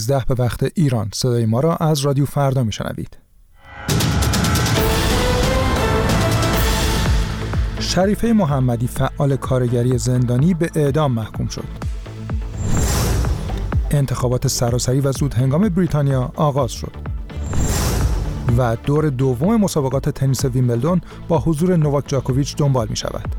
10 به وقت ایران. صدای ما را از رادیو فردا میشنوید. شریفه محمدی فعال کارگری زندانی به اعدام محکوم شد. انتخابات سراسری و زود هنگام بریتانیا آغاز شد. و دور دوم مسابقات تنیس ویمبلدون با حضور نوواک جاکوویچ دنبال می شود.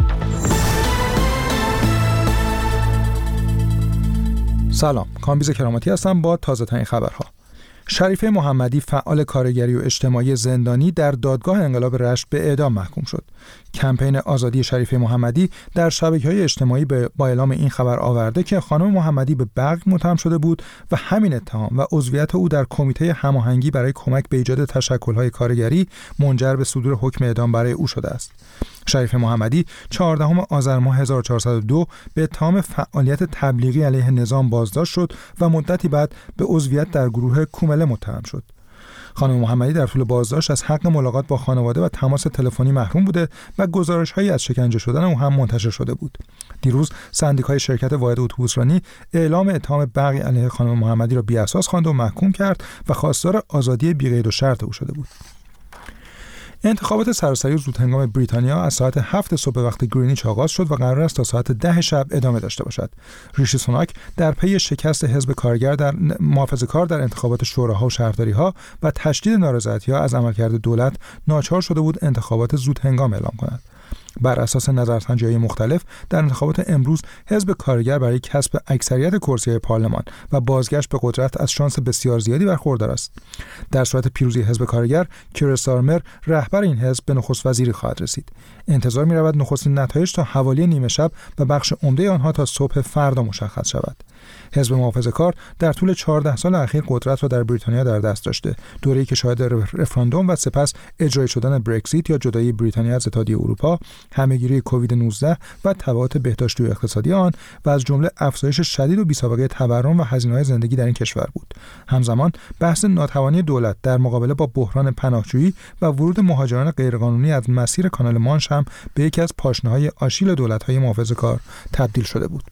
سلام، کامبیز کراماتی هستم با تازه ترین خبرها. شریفه محمدی فعال کارگری و اجتماعی زندانی در دادگاه انقلاب رشت به اعدام محکوم شد. کمپین آزادی شریفه محمدی در شبکه‌های اجتماعی با اعلام این خبر آورده که خانم محمدی به بغل متهم شده بود و همین اتهام و عضویت او در کمیته هماهنگی برای کمک به ایجاد تشکل‌های کارگری منجر به صدور حکم اعدام برای او شده است. شریفه محمدی 14 آذر ماه 1402 به اتهام فعالیت تبلیغی علیه نظام بازداشت شد و مدتی بعد به عضویت در گروه کومله متهم شد. خانم محمدی در طول بازداشت از حق ملاقات با خانواده و تماس تلفنی محروم بوده و گزارش‌هایی از شکنجه شدن او هم منتشر شده بود. دیروز سندیکای شرکت واحد اتوبوسرانی اعلام اتهام بغی علیه خانم محمدی را بی‌اساس خواند و محکوم کرد و خواستار آزادی بی‌قید و شرط او شده بود. انتخابات سراسری و زود هنگام بریتانیا از ساعت 7 صبح وقت گرینیچ آغاز شد و قرار است تا ساعت 10 شب ادامه داشته باشد. ریشی سوناک در پی شکست حزب کارگر در محافظه‌کار در انتخابات شوراها و شهرداری‌ها و تشدید نارضایتی‌ها از عملکرد دولت ناچار شده بود انتخابات زود هنگام اعلام کند. بر اساس نظرسنجی‌های مختلف در انتخابات امروز حزب کارگر برای کسب اکثریت کرسی‌های پارلمان و بازگشت به قدرت از شانس بسیار زیادی برخوردار است. در صورت پیروزی حزب کارگر، کیر استارمر رهبر این حزب به نخست وزیری خواهد رسید. انتظار می‌رود نخستین نتایج تا حوالی نیمه شب و بخش عمده آنها تا صبح فردا مشخص شود. حزب محافظه‌کار در طول 14 سال اخیر قدرت را در بریتانیا در دست داشته، دوره‌ای که شاهد رفراندوم و سپس اجرایی شدن برکزیت یا جدایی بریتانیا از اتحادیه اروپا، همه‌گیری کووید 19 و تبعات بهداشتی و اقتصادی آن و از جمله افزایش شدید و بی‌سابقه تورم و هزینه‌های زندگی در این کشور بود. همزمان بحث ناتوانی دولت در مقابله با بحران پناهجویی و ورود مهاجران غیرقانونی از مسیر کانال مانش هم به یکی از پاشنه‌های آشیل دولت‌های محافظه‌کار تبدیل شده بود.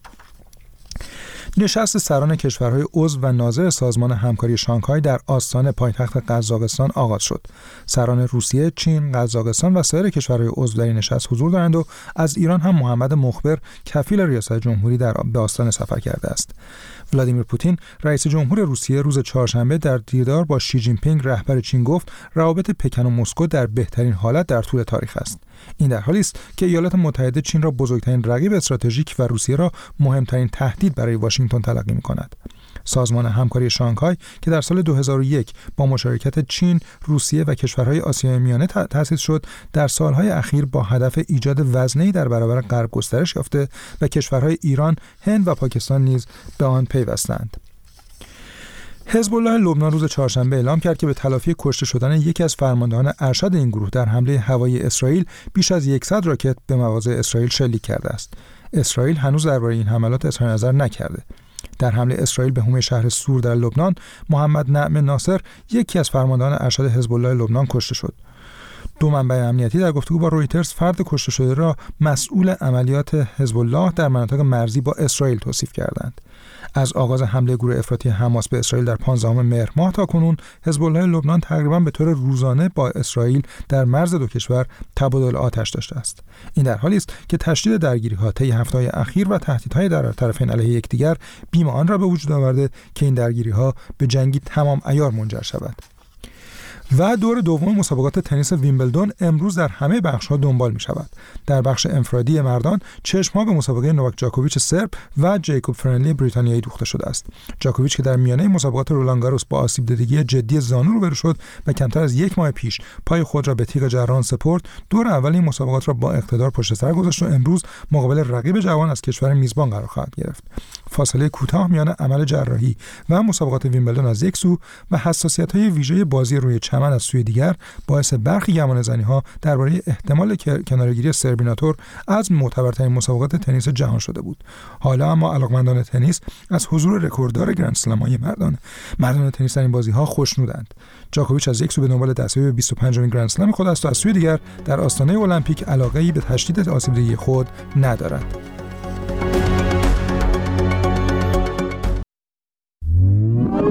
نشست سران کشورهای عضو و ناظر سازمان همکاری شانگهای در آستان پایتخت قزاقستان آغاز شد. سران روسیه، چین، قزاقستان و سایر کشورهای عضو در این نشست حضور دارند و از ایران هم محمد مخبر کفیل ریاست جمهوری به آستان سفر کرده است. ولادیمیر پوتین رئیس جمهور روسیه روز چهارشنبه در دیدار با شی جین پینگ رهبر چین گفت روابط پکن و مسکو در بهترین حالت در طول تاریخ است. این در حالی است که ایالات متحده چین را بزرگترین رقیب استراتژیک و روسیه را مهمترین تهدید برای واشنگتن تلقی می‌کند. سازمان همکاری شانگهای که در سال 2001 با مشارکت چین، روسیه و کشورهای آسیای میانه تأسیس شد، در سالهای اخیر با هدف ایجاد وزنه‌ای در برابر غرب گسترش یافته و کشورهای ایران، هند و پاکستان نیز به آن پیوستند. حزب الله لبنان روز چهارشنبه اعلام کرد که به تلافی کشته شدن یکی از فرماندهان ارشد این گروه در حمله هوایی اسرائیل بیش از 100 راکت به مواضع اسرائیل شلیک کرده است. اسرائیل هنوز درباره این حملات اظهار نظر نکرده. در حمله اسرائیل به حومه شهر سور در لبنان، محمد نعم ناصر یکی از فرماندهان ارشد حزب الله لبنان کشته شد. دو منبع امنیتی در گفتگو با رویترز فرد کشته شده را مسئول عملیات حزب الله در مناطق مرزی با اسرائیل توصیف کردند. از آغاز حمله گروه افراطی حماس به اسرائیل در 15 مهر ماه تا کنون، حزب الله لبنان تقریباً به طور روزانه با اسرائیل در مرز دو کشور تبادل آتش داشته است. این در حالی است که تشدید درگیری‌ها طی هفته‌های اخیر و تهدیدهای در طرفین علیه یکدیگر بیم آن را به وجود آورده که این درگیری‌ها به جنگی تمام عیار منجر شود. و دور دوم مسابقات تنیس ویمبلدون امروز در همه بخش‌ها دنبال می‌شود. در بخش انفرادی مردان چشم‌ها به مسابقه نوواک جاکوویچ سرب و جیکوب فرنلی بریتانیایی دوخته شده است. جاکوویچ که در میانه مسابقات رولان گاروس با آسیب دیدگی جدی زانو روبرو شد و کمتر از یک ماه پیش پای خود را به تیغ جراحان سپرد، دور اول این مسابقات را با اقتدار پشت سر گذاشت و امروز مقابل رقیب جوان از کشور میزبان قرار خواهد گرفت. فاصله کوتاه میان عمل جراحی و مسابقات ویمبلدون از یک سو و حساسیت‌های ویژه بازی روی چمن از سوی دیگر باعث برخی گمانه‌زنی‌ها درباره احتمال کناره‌گیری سربیناتور از معتبرترین مسابقات تنیس جهان شده بود. حالا اما علاقمندان تنیس از حضور رکورددار گرند اسلم‌های مردان تنیس در این بازی‌ها خوشنودند. جاکوویچ از یک سو به دنبال دستیابی به 25مین گرند اسلم خود است و از سوی دیگر در آستانه المپیک علاقه‌ای به تشدید آسیب‌دهی خود ندارد.